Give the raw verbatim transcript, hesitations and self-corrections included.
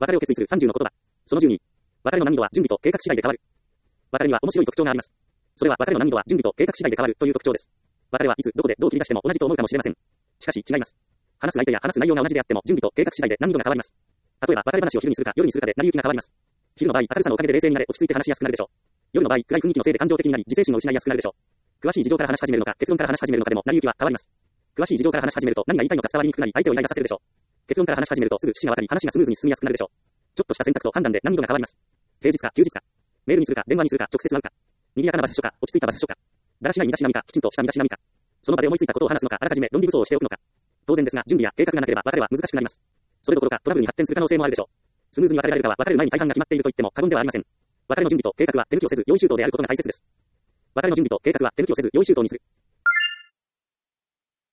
別れを決意するさんじゅうの言葉。そのじゅうに。別れの難易度は準備と計画次第で変わる。別れには面白い特徴があります。それは別れの難易度は準備と計画次第で変わるという特徴です。別れはいつどこでどう切り出しても同じと思うかもしれません。しかし違います。話す相手や話す内容が同じであっても準備と計画次第で難易度が変わります。例えば別れ話を昼にするか夜にするかで成り行きが変わります。昼の場合、明るさのおかげで冷静になれ落ち着いて話しやすくなるでしょう。夜の場合、暗い雰囲気のせいで感情的になり自制心を失いやすくなるでしょう。詳しい事情から話し始めるのか結論から話し始めるのかでも成り行きは変わります。詳しい事情から話し始めると何が言いたいのか伝わりにくくなり相手をイライラさせるでしょう。結論から話し始めるとすぐ趣旨がわかり話がスムーズに進みやすくなるでしょう。ちょっとした選択と判断で難易度が変わります。平日か休日か。メールにするか電話にするか直接会うか。賑やかな場所か落ち着いた場所か。だらしない身だしなみかきちんとした身だしなみか。その場で思いついたことを話すのかあらかじめ論理武装をしておくのか。当然ですが準備や計画がなければ別れは難しくなります。それどころかトラブルに発展する可能性もあるでしょう。スムーズに別れられるかは別れる前に大半が決まっていると言っても過言ではありません。別れの準備と計画は手抜きをせず用意周到であることが大切です。別れの準備と計画は手抜きをせず用意周到にする。